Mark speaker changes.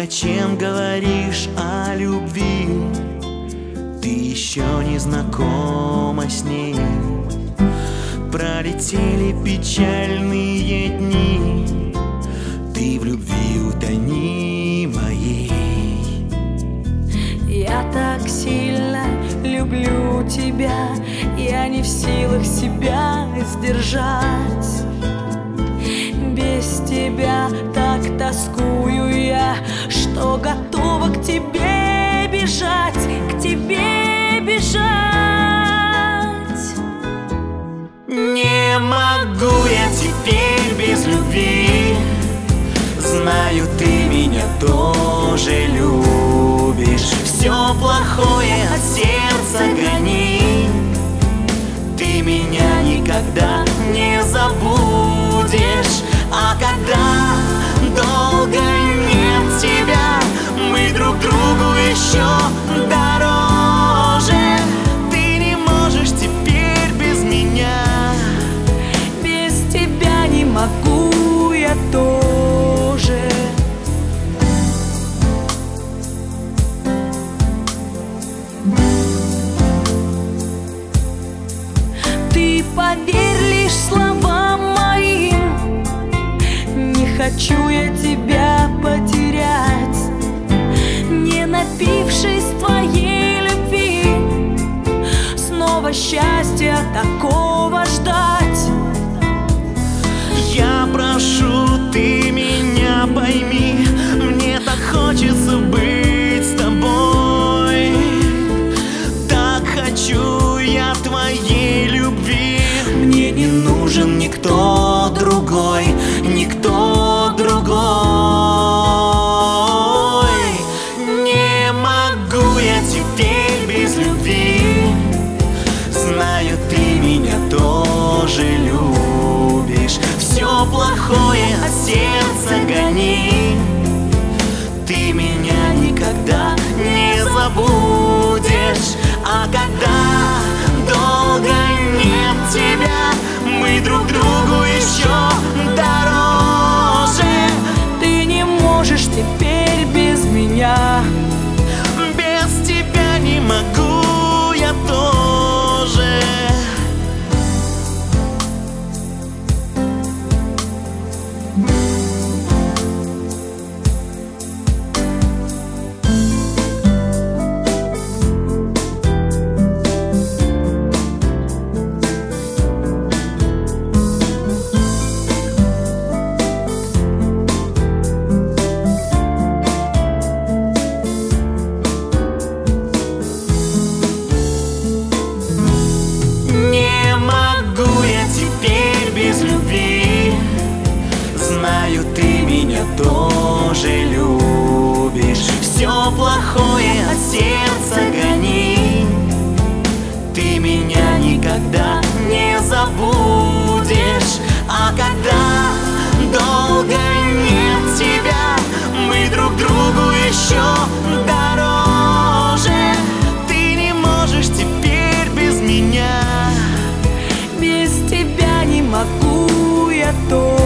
Speaker 1: зачем говоришь о любви? Ты еще не знакома с ней. Пролетели печальные дни, ты в любви утони моей.
Speaker 2: Я так сильно люблю тебя, я не в силах себя сдержать. Без тебя так тоскую я, что готова к тебе бежать, к тебе бежать.
Speaker 1: Не могу я теперь без любви. Знаю, ты меня тоже любишь. Все плохое от сердца гони. Ты меня никогда не забудешь. А когда долго нет тебя, мы друг другу еще дороже. Ты не можешь теперь без меня.
Speaker 2: Без тебя не могу я тоже. Ты поверь лишь словам моим, не хочу я тебя потерять. Не напившись твоей любви, снова счастья такого ждать.
Speaker 1: Я прошу, ты меня пойми, мне так хочется быть с тобой. Так хочу я твоей любви. Мне не нужен никто другой, никто другой. Не могу я теперь без любви. Знаю, ты меня тоже любишь. Все плохое от сердца гони. Ты меня никогда не забудешь. А когда долго нет тебя, мы друг другу еще дороже.
Speaker 2: Ты не можешь теперь без меня.
Speaker 1: Без тебя не могу я тоже. Знаю, ты меня тоже любишь. Все плохое от сердца гони. Ты меня никогда не забудешь. А когда долго нет тебя, мы друг другу еще дороже. Ты не можешь теперь без меня.
Speaker 2: Без тебя не могу я тоже.